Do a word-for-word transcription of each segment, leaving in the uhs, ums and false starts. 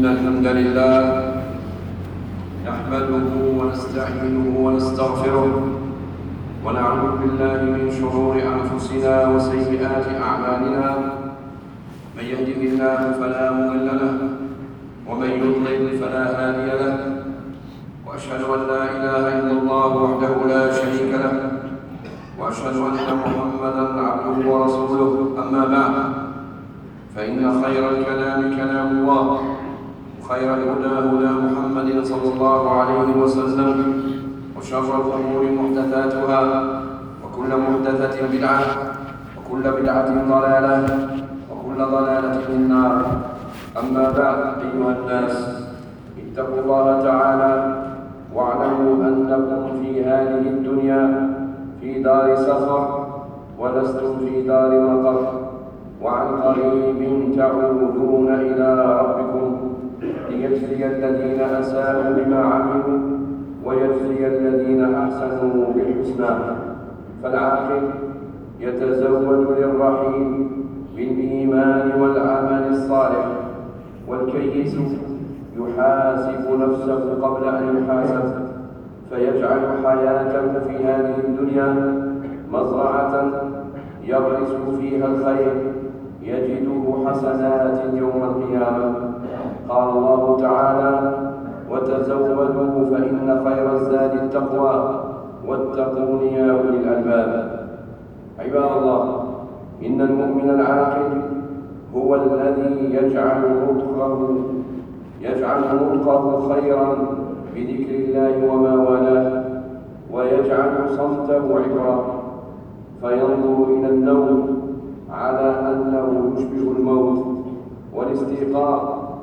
إن الحمد لله نحمده ونستعينه ونستغفره ونعوذ بالله من شرور أنفسنا وسيئات أعمالنا. من يهده الله فلا مضل له ومن يضلل فلا هادي له، وأشهد أن لا إله إلا الله وحده لا شريك له، وأشهد أن محمدًا عبده ورسوله. أما بعد، فإن خير الكلام كلام الله، وخير الهدى هدى محمد صلى الله عليه وسلم، وشر الأمور محدثاتها، وكل محدثة بدعة، وكل بدعة ضلالة، وكل ضلالة في النار. أما بعد، أيها الناس، اتقوا الله تعالى واعلموا أنكم في هذه الدنيا في دار سفر ولستم في دار مقر، وعن قريب تعودون إلى ربكم ليجزي الذين أساءوا بما عملوا ويجزي الذين أحسنوا بالحسنى. فالعاقل يتزود للرحيم بالإيمان والعمل الصالح، والكيس يحاسب نفسه قبل أن يحاسب، فيجعل حياته في هذه الدنيا مزرعة يغرس فيها الخير يجده حسنات يوم القيامة. قال الله تعالى: وتزودوا فإن خير الزاد التقوى واتقون يا أولي الألباب. عباد الله، إن المؤمن العاقل هو الذي يجعل نطقه يجعل نطقه خيرا بذكر الله وما والاه، ويجعل صمته عبرة، فينظر إلى النوم على أنه يشبه الموت، والاستيقاظ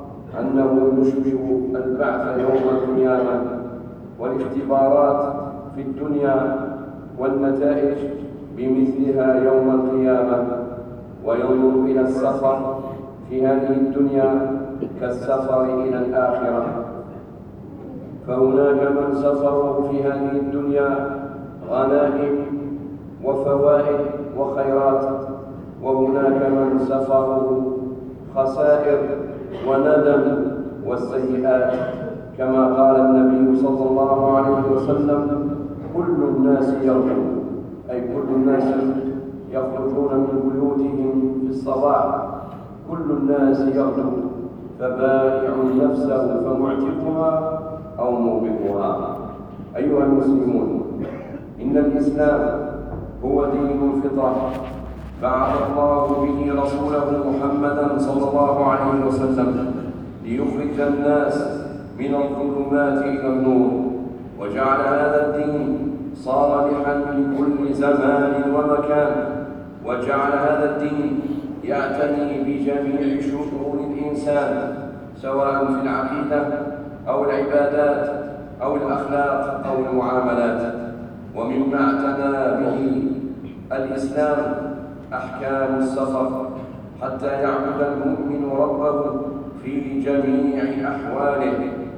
أنه يشبه البعث يوم القيامة، والاختبارات في الدنيا والنتائج بمثلها يوم القيامة، وينظر إلى السفر في هذه الدنيا كالسفر إلى الآخرة. فهناك من سفره في هذه الدنيا غنائم وفوائد وخيرات، وهناك من سفره خسائر وندم والسيئات، كما قال النبي صلى الله عليه وسلم: كل الناس يغدو، أي كل الناس يخرجون من بيوتهم في الصباح، كل الناس يغدو، فبائع نفسه فمعتقها أو موبقها. أيها المسلمون، إن الإسلام هو دين الفطرة، بعث الله به رسوله محمدًا صلى الله عليه وسلم ليخرج الناس من الظلمات إلى النور، وجعل هذا الدين صالحًا لكل زمان ومكان، وجعل هذا الدين يعتني بجميع شؤون الإنسان، سواء في العقيدة أو العبادات أو الأخلاق أو المعاملات. ومما اعتنى به الإسلام أحكام السفر، حتى يعبد المؤمن ربه في جميع أحواله،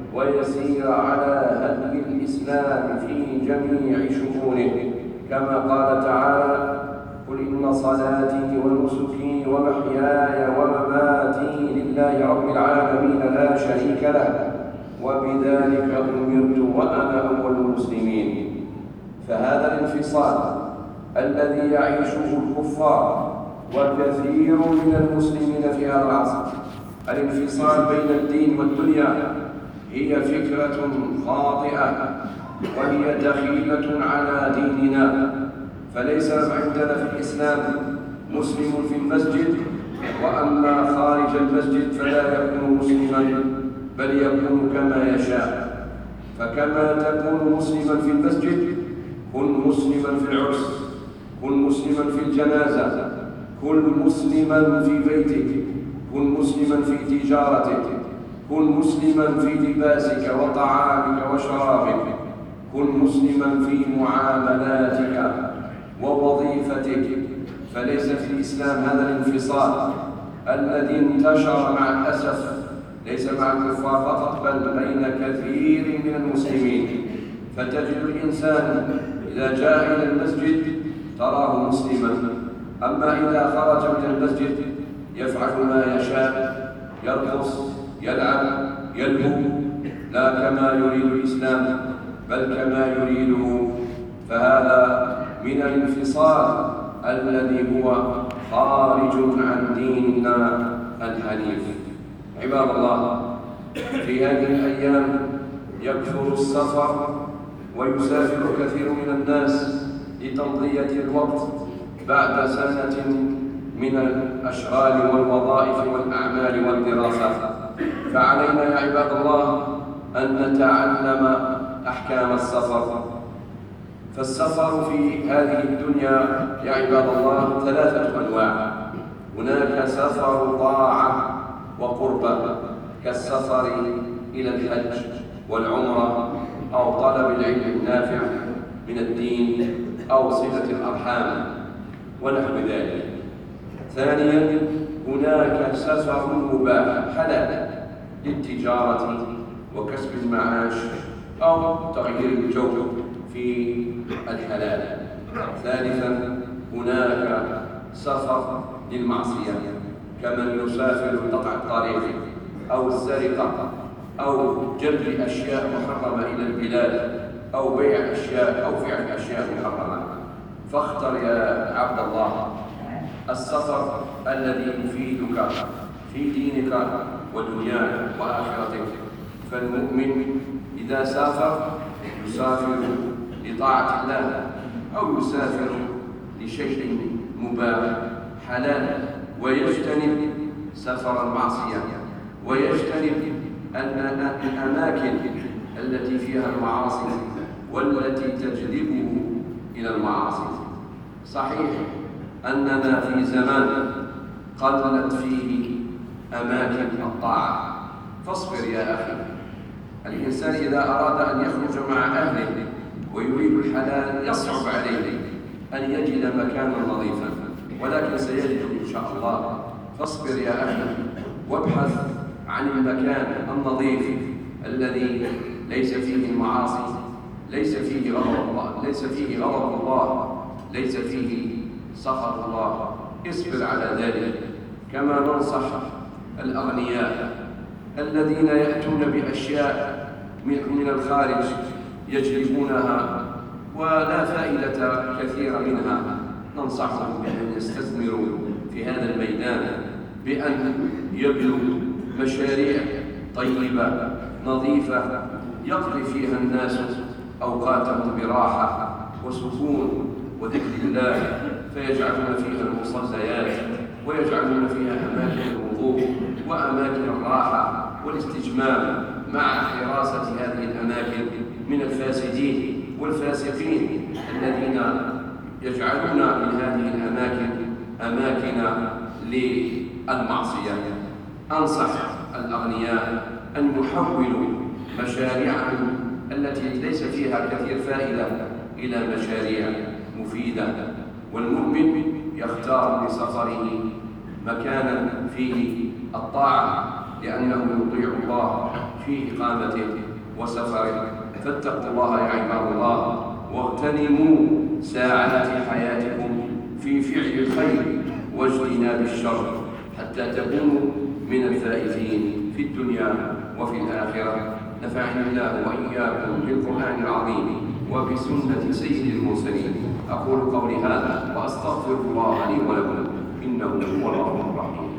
ويسير على هدي الإسلام في جميع شؤونه، كما قال تعالى: قل إن صلاتي ونسكي ومحياي ومماتي لله رب العالمين لا شريك له وبذلك أمرت وأنا أول المسلمين. فهذا الانفصال الذي يعيشه الكفار وكثير من المسلمين في هذا العصر، الانفصال بين الدين والدنيا، هي فكرة خاطئة، وهي دخيلة على ديننا. فليس عندنا في الإسلام مسلم في المسجد وأما خارج المسجد فلا يكون مسلما، بل يكون كما يشاء. فكما تكون مسلما في المسجد، كن مسلما في العرس، كن مسلما في الجنازة، كن مسلما في بيتك، كن مسلما في تجارتك، كن مسلما في لباسك وطعامك وشرابك، كن مسلما في معاملاتك ووظيفتك. فليس في الإسلام هذا الانفصال الذي انتشر مع الأسف، ليس مع الكفار فقط، بل بين كثير من المسلمين. فتجد الإنسان إذا جاء إلى المسجد تراه مسلما، أما إذا خرج من المسجد يفعل ما يشاء، يرقص، يلعب، يلهو لا كما يريد الإسلام بل كما يريده، فهذا من الانفصال الذي هو خارج عن ديننا الحنيف. عباد الله، في هذه الأيام يكثر السفر ويسافر كثير من الناس لتمضية الوقت بعد سنة من الأشغال والوظائف والأعمال والدراسات، فعلينا يا عباد الله أن نتعلم أحكام السفر. فالسفر في هذه الدنيا يا عباد الله ثلاثة أنواع: هناك سفر طاعة وقربة كالسفر إلى الحج والعمرة أو طلب العلم النافع من الدين أو صلة الأرحام ونحو ذلك. ثانيا هناك سفر مباح حلال للتجارة وكسب المعاش أو تغيير الجو في الحلال. ثالثا هناك سفر للمعصية كمن يسافر لقطع الطريق أو السرقة أو جلب أشياء محرمة إلى البلاد أو بيع أشياء أو فعل أشياء محرمة. فاختر يا عبد الله السفر الذي يفيدك في دينك ودنياك وآخرتك. فالمؤمن إذا سافر يسافر لطاعة الله أو يسافر لشيء مباح حلال، ويجتنب سفر المعصية ويجتنب الأماكن التي فيها المعاصي والتي تجذبه إلى المعاصي. صحيح أننا في زمان قلت فيه أماكن الطاعة، فاصبر يا أخي. الإنسان إذا أراد أن يخرج مع أهله ويريد الحلال يصعب عليه أن يجد مكانا نظيفا، ولكن سيجد إن شاء الله. فاصبر يا أخي وابحث عن المكان النظيف الذي ليس فيه المعاصي، ليس فيه غضب الله، ليس فيه غضب الله، ليس فيه سخط الله. اصبر على ذلك. كما ننصح الأغنياء الذين يأتون بأشياء من الخارج يجلبونها ولا فائدة كثيرة منها، ننصحهم بأن يستثمروا في هذا الميدان بأن يبنوا مشاريع طيبة نظيفة يقضي فيها الناس أوقاتهم براحة وسكون وذكر الله، فيجعلون فيها المصليات ويجعلون فيها أماكن الوضوء وأماكن الراحة والاستجمام، مع حراسة هذه الأماكن من الفاسدين والفاسقين الذين يجعلون من هذه الأماكن أماكن للمعصية. أنصح الأغنياء أن يحولوا مشاريعهم التي ليس فيها كثير فائدة إلى مشاريع مفيدة، والمؤمن يختار لسفره مكانا فيه الطاعة لأنه يطيع الله في إقامته وسفره. فاتقوا الله يا عباد الله واغتنموا ساعات حياتكم في فعل الخير واجتناب الشر حتى تكونوا من الفائزين في الدنيا وفي الآخرة. نفعني الله وإياكم بالقرآن العظيم وبسنة سيد المرسلين. أقول قولي هذا وأستغفر الله لي ولكم إنه هو الغفور الرحيم.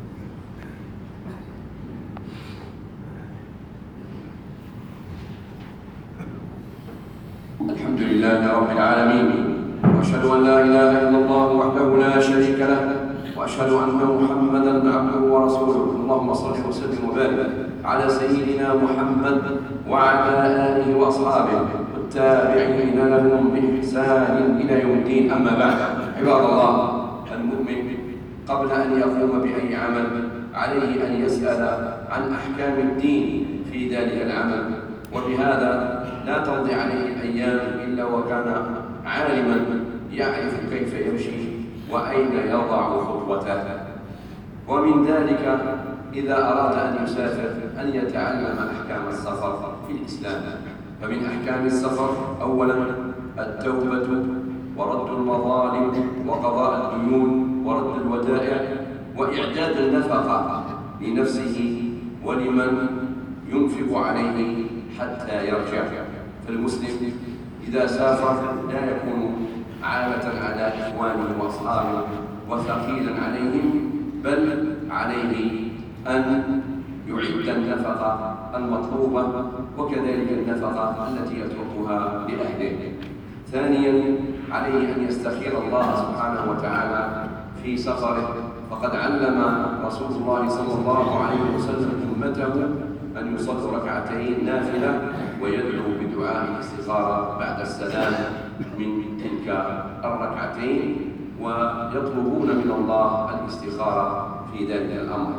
الحمد لله رب العالمين، وأشهد أن لا إله إلا الله وحده لا شريك له، وأشهد أن محمدًا عبده ورسوله. اللهم صل وسلم وبارك على سيدنا محمد وعلى آله وأصحابه والتابعين لهم بإحسان إلى يوم الدين. أما بعد، عباد الله، المؤمن قبل أن يقوم بأي عمل عليه أن يسأل عن أحكام الدين في ذلك العمل، وبهذا لا تمضي عليه الأيام إلا وكان عالما يعرف كيف يمشي وأين يضع خطوته. ومن ذلك إذا أراد أن يسافر أن يتعلم أحكام السفر في الإسلام. فمن أحكام السفر أولا التوبة ورد المظالم وقضاء الديون ورد الودائع وإعداد النفقة لنفسه ولمن ينفق عليه حتى يرجع. فالمسلم إذا سافر لا يكون عالة على إخوانه وأصحابه وثقيلا عليهم، بل عليه أن يعد النفقة المطلوبة وكذلك النفقة التي يتركها لأهله. ثانيا، عليه أن يستخير الله سبحانه وتعالى في سفره، فقد علم رسول الله صلى الله عليه وسلم أمته أن يصلوا ركعتين نافلة ويدعو بدعاء الاستخارة بعد السلام من تلك الركعتين، ويطلبون من الله الاستخارة في ذلك الأمر.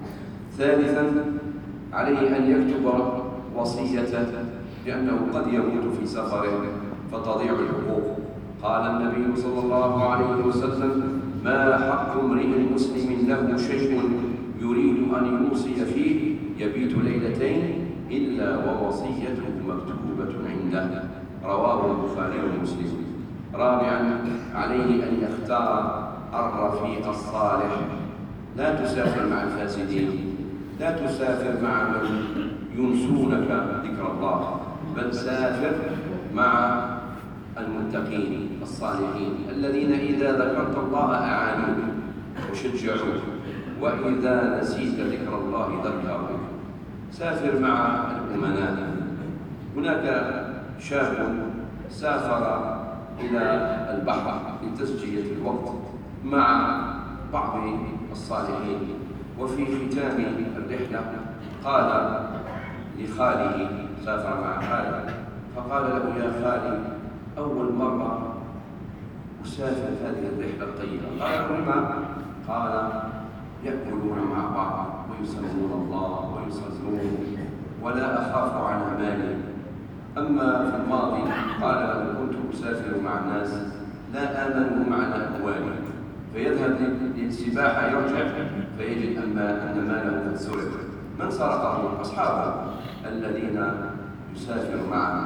ثالثا، عليه أن يكتب وصيته، لأنه قد يموت في سفره فتضيع الحقوق. قال النبي صلى الله عليه وسلم: ما حق امرئ مسلم له شيء يريد أن يوصي فيه يبيت ليلتين إلا ووصيته مكتوبة عنده. رواه البخاري ومسلم. رابعا، عليه أن يختار الرفيق الصالح. لا تسافر مع الفاسدين، لا تسافر مع من ينسونك ذكر الله، بل سافر مع المتقين الصالحين الذين إذا ذكرت الله أعانوك وشجعوك، وإذا نسيت ذكر الله ذكروك. سافر مع الأمناء. هناك شاب سافر إلى البحر لتسجية الوقت مع بعض الصالحين، وفي ختام الرحلة قال لخاله، سافر مع خاله، فقال له: يا خالي، أول مرة أسافر هذه الرحلة الطيبة. قال: لما؟ قال: يأكلون مع بعض ويسمون الله ويصلون ولا أخاف على مالي. أما في الماضي قال: لو كنت أسافر مع الناس لا آمنهم على أموالي، فيذهب للسباحة يرجع فيجد أن ماله قد سرق. من سرقه؟ أصحابه الذين يسافر معه.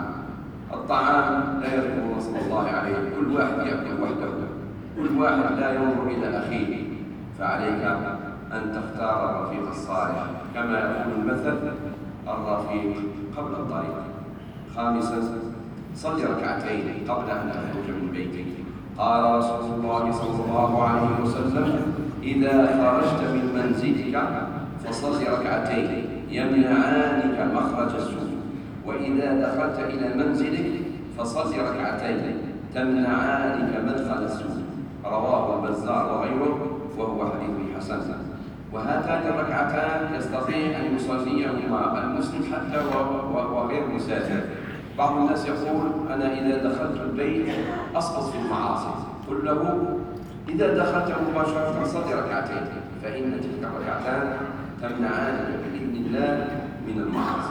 الطعام لا يذكر اسم الله عليه، كل واحد يأكل وحده، كل واحد لا ينظر إلى أخيه. فعليك أن تختار الرفيق الصالح، كما يقول المثل: الرفيق قبل الطريق. خامسا، صل ركعتين قبل أن تخرج من بيتك. قال رسول الله صلى الله عليه وسلم: إذا خرجت من منزلك فصل ركعتين يمنعانك مخرج السوء، وإذا دخلت إلى منزلك فصل ركعتين تمنعانك مدخل السوء. رواه البزار وغيره، وهو حديث حسن. وهاتان الركعتان يستطيع أن يصليهما المسلم حتى وغير مسافر. بعض الناس يقول: أنا إذا دخلت البيت أسقط في المعاصي. قل له: إذا دخلت مباشرة صلي ركعتين، فإن تلك الركعتان تمنعان بإذن الله من المعاصي.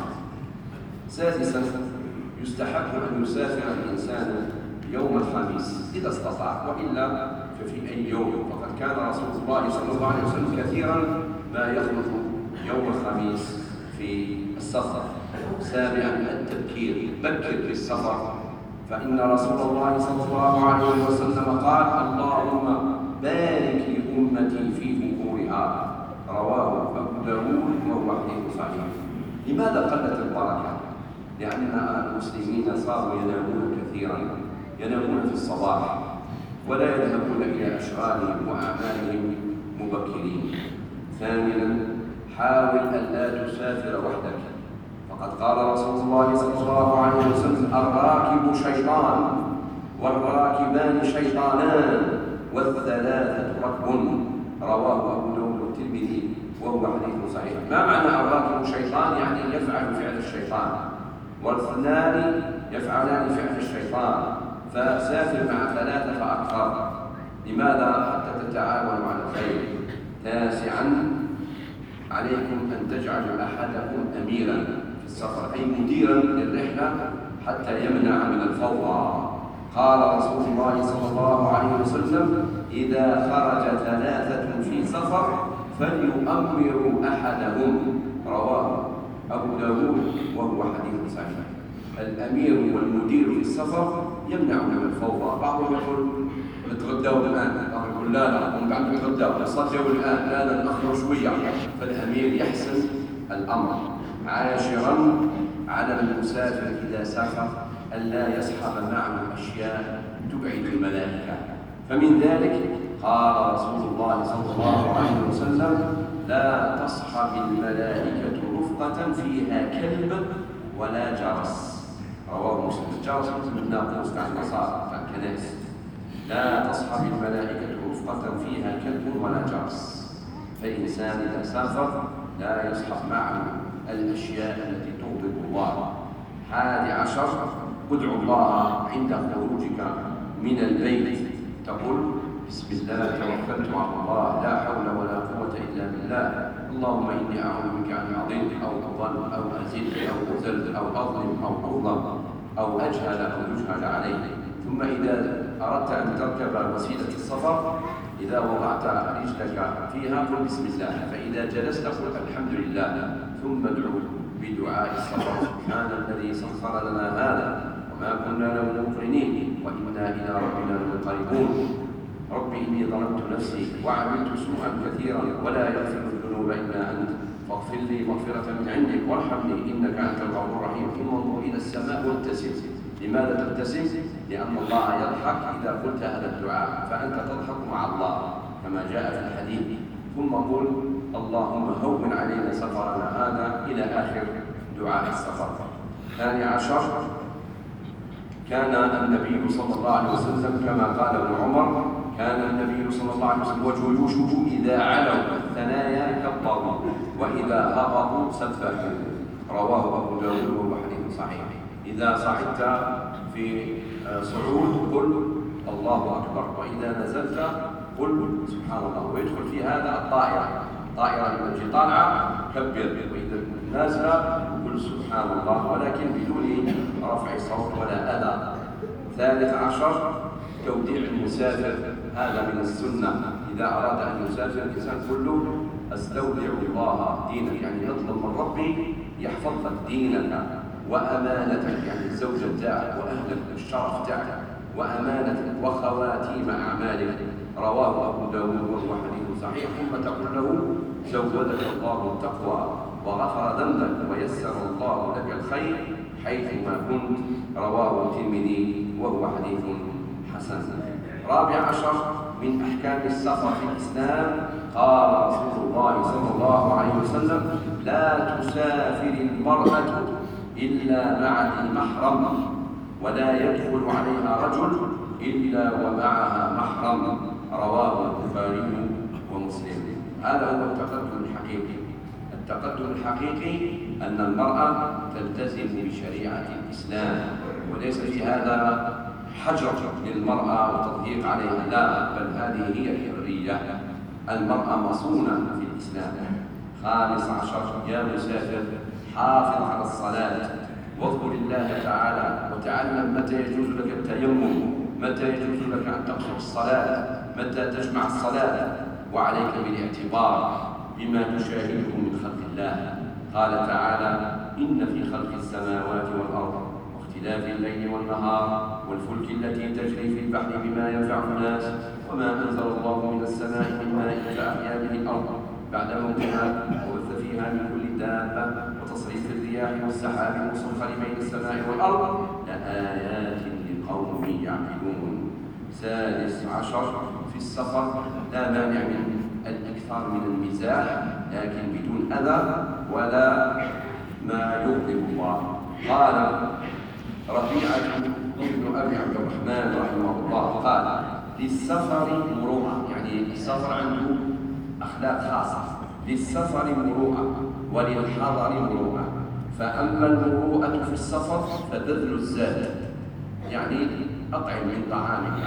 سادسا، يستحب أن يسافر الإنسان يوم الخميس إذا استطاع، وإلا ففي أي يوم، فقد كان رسول الله صلى الله عليه وسلم كثيرا ما يخلط يوم الخميس في السفر. سابعا، التبكير، بكر في السفر، فإن رسول الله صلى الله عليه وسلم قال: اللهم بارك لأمتي في بكورها. رواه أبو داود وهو حديث صحيح. لماذا قلت البركة؟ لأن المسلمين صاروا ينامون كثيرا، ينامون في الصباح ولا يذهبون إلى أشغالهم وأعمالهم مبكرين. ثامنا، حاول ألا تسافر وحدك، فقد قال رسول الله صلى الله عليه وسلم: الراكب شيطان والراكبان شيطانان والثلاثة ركب. رواه أبو داود والترمذي وهو حديث صحيح. ما معنى الراكب شيطان؟ يعني يفعل فعل الشيطان، والاثنان يفعلان فعل الشيطان، فسافر مع ثلاثة فأكثر. لماذا؟ حتى تتعاونوا على الخير. تاسعا، عليكم أن تجعلوا أحدكم أميرا في السفر، أي مديرا للرحلة حتى يمنع من الفوضى. قال رسول الله صلى الله عليه وسلم: إذا خرج ثلاثة في سفر فليؤمروا أحدهم. رواه أبو داود وهو حديث صحيح. الأمير والمدير في السفر يمنع من الفوضى. بعضهم يقول: نتغدوا الآن، بعضهم يقول: لا لا هم بعد نتغدوا، نصلوا الآن، لا لا نأخر شوية. فالأمير يحسن الأمر. عاشرا على المسافر إذا سافر ألا يصحب معه أشياء تبعد الملائكة. فمن ذلك قال رسول الله صلى الله عليه وسلم: لا تصحب الملائكة رفقة فيها كلب ولا جرس. رواه مسلم. الجرس مثل الناقوس تاع النصارى تاع الكنائس. لا تصحب الملائكة رفقة فيها كلب ولا جرس. فالإنسان إذا سافر لا يصحب معه الأشياء التي تغضب الله. حادي عشر: ادعو الله عند خروجك من البيت، تقول: بسم الله توكلت على الله لا حول ولا قوة إلا بالله، اللهم إني أعوذ بك أن أضل أو أضل أو أزل أو أزل أو أظلم أو أظلم أو أجهل أو يجهل علي. ثم إذا أردت أن تركب وسيلة السفر، إذا وضعت رجلك فيها قل بسم الله، فإذا جلست قل الحمد لله، ثم ادعو بدعاء السفر: سبحان الذي سخر لنا هذا وما كنا له مقرنين وإنا إلى ربنا لمنقلبون. رب إني ظلمت نفسي وعملت سوءا كثيرا ولا يغفر الذنوب إلا أنت فاغفر لي مغفرة من عندك وارحمني إنك أنت الغفور الرحيم. ثم انظر إلى السماء وابتسم. لماذا تبتسم؟ لأن الله يضحك إذا قلت هذا الدعاء، فأنت تضحك مع الله كما جاء في الحديث. ثم قل: اللهم هون علينا سفرنا هذا، إلى آخر دعاء السفر. ثاني عشر: كان النبي صلى الله عليه وسلم كما قال ابن عمر: كان النبي صلى الله عليه وسلم وجيوشه إذا علوا الثنايا كبروا وإذا هبطوا سبحوا. رواه أبو داود وهو حديث صحيح. إذا صعدت في صعود قل الله أكبر، وإذا نزلت قل سبحان الله. ويدخل في هذا الطائرة، الطائرة إذا تجي طالعة كبر، وإذا نازلة قل سبحان الله، ولكن بدون رفع صوت ولا أذى. ثالث عشر: توديع المسافر، هذا من السنة. إذا أراد أن يسافر الإنسان كله أستودع الله دينك، يعني يطلب من ربي يحفظ لك دينك وأمانتك، يعني الزوجة تاعك وأهلك والشرف تاعك وأمانتك وخواتيم أعمالك. رواه أبو داود وهو حديث صحيح. ثم تقول له: زودك الله التقوى وغفر ذنبك ويسر الله لك الخير حيثما كنت. رواه الترمذي وهو حديث حسن. رابع عشر من أحكام السفر في الإسلام: قال رسول الله صلى الله عليه وسلم: لا تسافر المرأة إلا مع ذي محرم، ولا يدخل عليها رجل إلا ومعها محرم. رواه البخاري ومسلم. هذا هو التقدم الحقيقي. التقدم الحقيقي أن المرأة تلتزم بشريعة الإسلام، وليس في هذا حجر للمرأة وتضييق عليها، لا، بل هذه هي الحرية. المرأة مصونة في الإسلام. خامس عشر: يا مسافر حافظ على الصلاة واذكر الله تعالى، وتعلم متى يجوز لك التيمم، متى يجوز لك أن تقصر الصلاة، متى تجمع الصلاة، وعليك بالاعتبار بما تشاهده من خلق الله. قال تعالى: إن في خلق السماوات والأرض واختلاف الليل والنهار والفلك التي تجري في البحر بما ينفع الناس وما أنزل الله من السماء من ماء فأحيا به الأرض بعد موتها وبث فيها من كل دابة وتصريف الرياح والسحاب المسخر بين السماء والأرض لآيات لقوم يعقلون. سادس عشر: في السفر لا مانع من الإكثار من المزاح، لكن بدون أذى ولا ما يغضب الله. قال ربيعة ابن أبي عبد الرحمن رحمه الله قال: للسفر مروءة، يعني السفر عنده أخلاق خاصة. للسفر مروءة وللحضر مروءة، فأما المروءة في السفر فبذل الزاد، يعني أطعم من طعامك،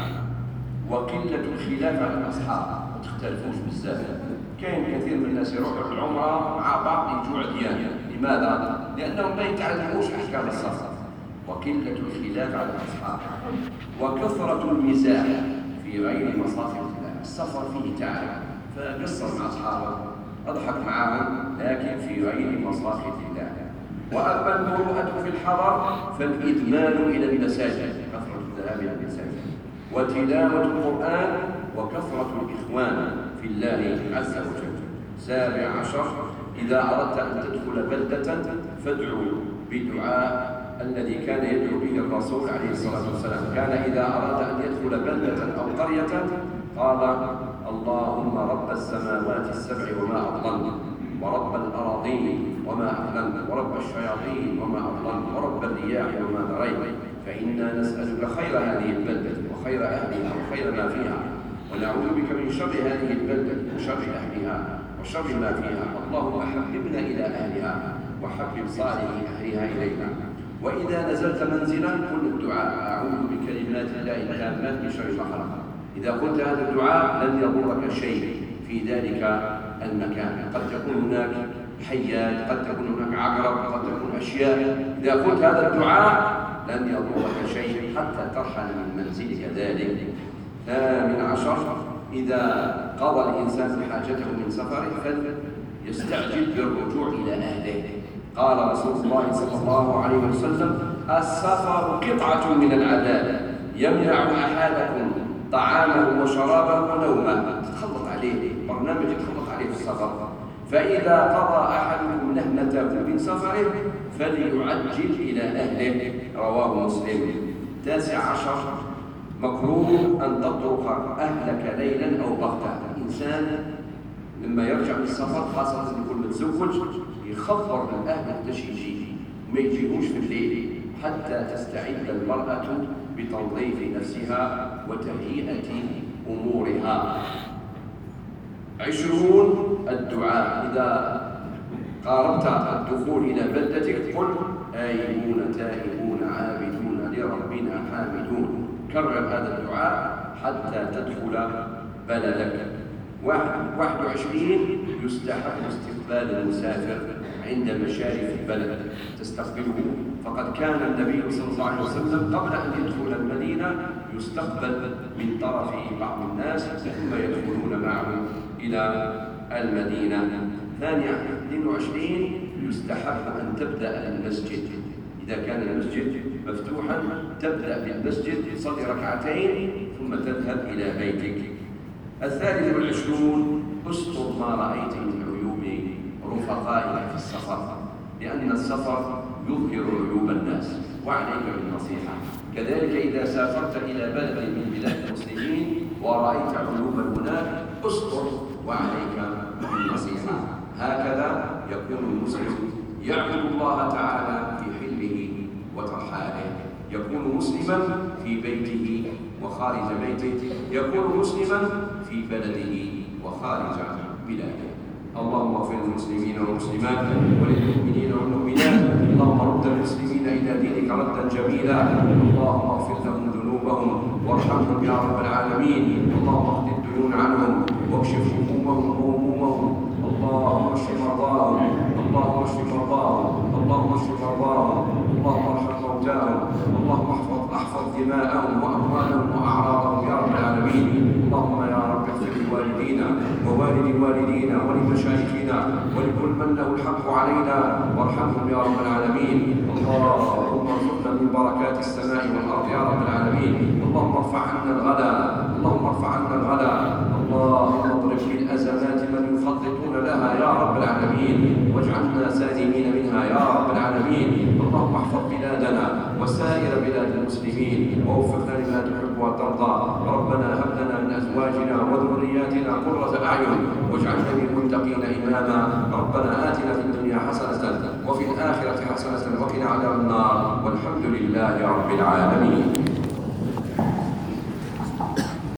وقلة الخلاف على الأصحاب، ما تختلفوش بزاف. كاين كثير من الناس يروحوا العمرة مع بعض يجوا عديان، لماذا؟ لأنهم ما يتعلموش أحكام السفر. وقلة الخلاف على الأصحاب وكثرة المزاح في غير مصاف الله. السفر فيه تعب، فقصر مع أصحابه، أضحك معهم، لكن في غير مصاف الله. وأما المروءة في الحضر فالإدمان إلى المساجد، كثرة الذهاب إلى المساجد، وتلاوة القرآن، وكثرة الإخوان في الله عز وجل. سابع عشر: إذا أردت أن تدخل بلدة فادعو بدعاء الذي كان يدعو به الرسول عليه الصلاة والسلام. كان إذا أراد أن يدخل بلدة أو قرية قال: اللهم رب السماوات السبع وما أضلل، ورب الأراضين وما أحلل، ورب الشياطين وما أضلل، ورب الرياح وما ذريت، فإنا نسألك خير هذه البلدة وخير أهلها وخير ما فيها، ونعوذ بك من شر هذه البلدة وشر أهلها وشر ما فيها. اللهم حببنا إلى أهلها وحبب صالح أهلها إلينا. وإذا نزلت منزلا قل الدعاء: أعوذ بكلمات الله التامات من شر ما خلق. إذا قلت هذا الدعاء لن يضرك شيء في ذلك المكان. قد تكون هناك حيات، قد تكون هناك عقرب، قد تكون أشياء. إذا قلت هذا الدعاء لن يضرك شيء حتى ترحل من منزلك ذلك. ثامن عشر: إذا قضى الإنسان حاجته من سفره فليستعجل بالرجوع إلى أهله. قال رسول الله صلى الله عليه وسلم: السفر قطعة من العذاب يمنع أحدكم طعامه وشرابه ونومه. تتخلط عليه برنامج، يتخلط عليه في السفر. فإذا قضى أحدكم نهمته من سفره فليعجل إلى أهله. رواه مسلم. تاسع عشر: مكروه أن تترك أهلك ليلا أو بغتة. الإنسان لما يرجع من السفر خاصة يكون متزوج يخبر الأهل قداش يجي، ما يجيبوش في الليل حتى تستعد المرأة بتنظيف نفسها وتهيئة أمورها. عشرون: الدعاء. إذا قاربت الدخول إلى بلدتك قل: آيبون تائبون عابدون لربنا حامدون. كرر هذا الدعاء حتى تدخل بلدك. واحد وعشرين: يستحب استقبال المسافر عند مشارف البلد، تستقبله. فقد كان النبي صلى الله عليه وسلم قبل أن يدخل المدينة يستقبل من طرف بعض الناس ثم يدخلون معه إلى المدينة. اثنين وعشرين: يستحب أن تبدأ المسجد. إذا كان المسجد مفتوحا تبدأ بالمسجد، تصلي ركعتين ثم تذهب إلى بيتك. الثالث والعشرون: استر ما رأيت من عيوب رفقائك في السفر، لأن السفر يظهر عيوب الناس، وعليك بالنصيحة. كذلك إذا سافرت إلى بلد من بلاد المسلمين ورأيت عيوبا هناك استر وعليك بالنصيحة. هكذا يكون المسلم يعبد الله تعالى في حلمه وترحاله، يكون مسلما في بيته وخارج بيته، يكون مسلما في بلده وخارج بلاده. اللهم اغفر للمسلمين والمسلمات وللمؤمنين والمؤمنات. اللهم رد المسلمين إلى دينك ردا جميلا. اللهم اغفر لهم ذنوبهم وارحمهم يا رب العالمين. اللهم اقض الديون عنهم واكشف همومهم وهمومهم. اللهم اشف مرضاهم، اللهم اشف مرضاهم، اللهم اشف مرضاهم، اللهم ارحم موتاهم، اللهم احفظ احفظ دماءهم واموالهم واعراضهم يا رب العالمين. اللهم يا رب اغفر لوالدينا ووالد والدينا ولمشايخنا ولكل من له الحق علينا وارحمهم يا رب العالمين. اللهم ارزقنا من بركات السماء والارض يا رب العالمين. اللهم ارفع عنا الغلا، اللهم ارفع عنا الغلا. اللهم اضرب بالازمات من يخططون لها يا رب العالمين، واجعلنا سالمين منها يا رب العالمين. اللهم احفظ بلادنا وسائر بلاد المسلمين ووفقنا لما تحب وترضى. ربنا هب لنا من ازواجنا وذرياتنا قرة اعين واجعلنا للمتقين اماما. ربنا آتنا في الدنيا حسنة وفي الآخرة حسنة وقنا عذاب النار، والحمد لله رب العالمين.